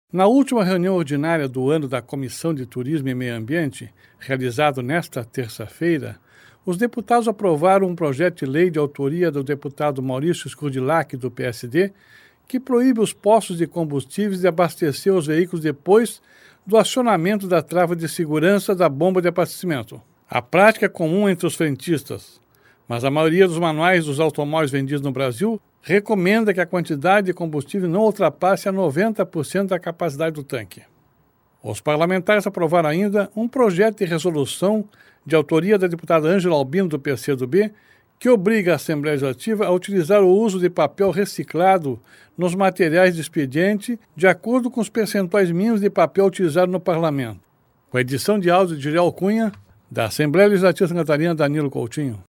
Na última reunião ordinária do ano da Comissão de Turismo e Meio Ambiente, realizado nesta terça-feira, os deputados aprovaram um projeto de lei de autoria do deputado Maurício Scurdilac, do PSD, que proíbe os postos de combustíveis de abastecer os veículos depois do acionamento da trava de segurança da bomba de abastecimento. A prática é comum entre os frentistas, mas a maioria dos manuais dos automóveis vendidos no Brasil recomenda que a quantidade de combustível não ultrapasse a 90% da capacidade do tanque. Os parlamentares aprovaram ainda um projeto de resolução de autoria da deputada Ângela Albino, do PCdoB, que obriga a Assembleia Legislativa a utilizar o uso de papel reciclado nos materiais de expediente de acordo com os percentuais mínimos de papel utilizado no Parlamento. Com a edição de áudio de Giriel Cunha, da Assembleia Legislativa de Santa Catarina, Danilo Coutinho.